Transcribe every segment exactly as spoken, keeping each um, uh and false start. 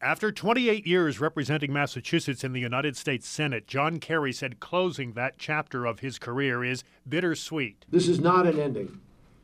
After twenty-eight years representing Massachusetts in the United States Senate, John Kerry said closing that chapter of his career is bittersweet. This is not an ending.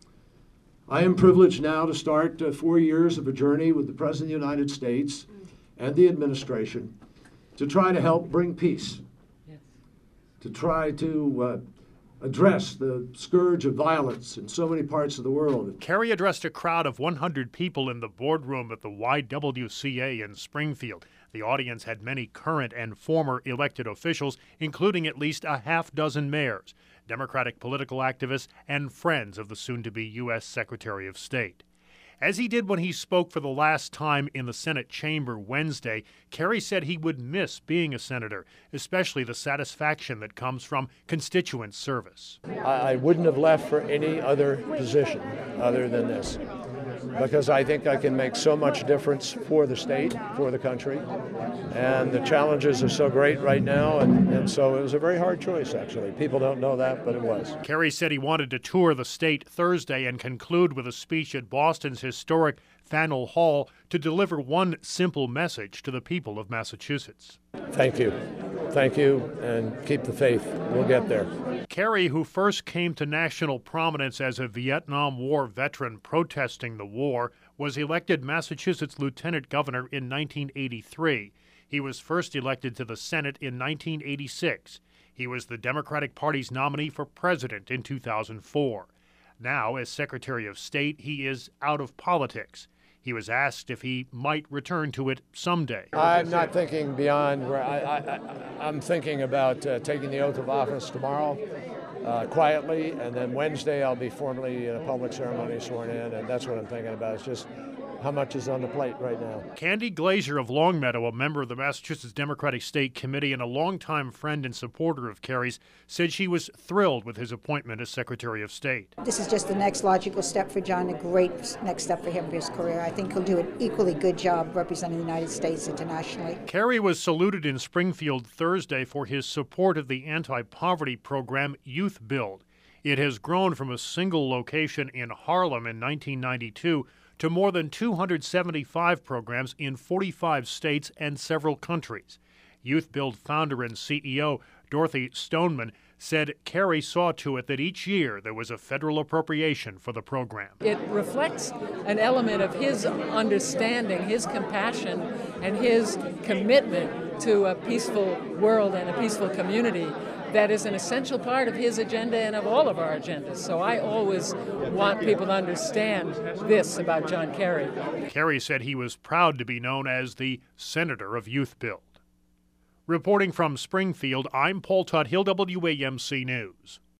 I am privileged now to start uh, four years of a journey with the President of the United States and the administration to try to help bring peace, yes. to try to uh, address the scourge of violence in so many parts of the world. Kerry addressed a crowd of one hundred people in the boardroom at the Y W C A in Springfield. The audience had many current and former elected officials, including at least a half dozen mayors, Democratic political activists, and friends of the soon-to-be U S Secretary of State. As he did when he spoke for the last time in the Senate chamber Wednesday, Kerry said he would miss being a senator, especially the satisfaction that comes from constituent service. I wouldn't have left for any other position other than this, because I think I can make so much difference for the state, for the country, and the challenges are so great right now, and, and so it was a very hard choice, actually. People don't know that, but it was. Kerry said he wanted to tour the state Thursday and conclude with a speech at Boston's historic Faneuil Hall to deliver one simple message to the people of Massachusetts. Thank you. Thank you, and keep the faith. We'll get there. Kerry, who first came to national prominence as a Vietnam War veteran protesting the war, was elected Massachusetts lieutenant governor in nineteen eighty-three. He was first elected to the Senate in nineteen eighty-six. He was the Democratic Party's nominee for president in two thousand four. Now, as Secretary of State, he is out of politics. He was asked if he might return to it someday. I'm not thinking beyond where I, I, I, I'm thinking about uh, taking the oath of office tomorrow uh, quietly, and then Wednesday I'll be formally in a public ceremony sworn in, and that's what I'm thinking about. It's just how much is on the plate right now. Candy Glazier of Longmeadow, a member of the Massachusetts Democratic State Committee and a longtime friend and supporter of Kerry's, said she was thrilled with his appointment as Secretary of State. This is just the next logical step for John, a great next step for him for his career. I think he'll do an equally good job representing the United States internationally. Kerry was saluted in Springfield Thursday for his support of the anti-poverty program Youth Build. It has grown from a single location in Harlem in nineteen ninety-two to more than two hundred seventy-five programs in forty-five states and several countries. Youth Build founder and C E O Dorothy Stoneman said Kerry saw to it that each year there was a federal appropriation for the program. It reflects an element of his understanding, his compassion, and his commitment to a peaceful world and a peaceful community that is an essential part of his agenda and of all of our agendas. So I always want people to understand this about John Kerry. Kerry said he was proud to be known as the Senator of Youth Build. Reporting from Springfield, I'm Paul Tuthill, W A M C News.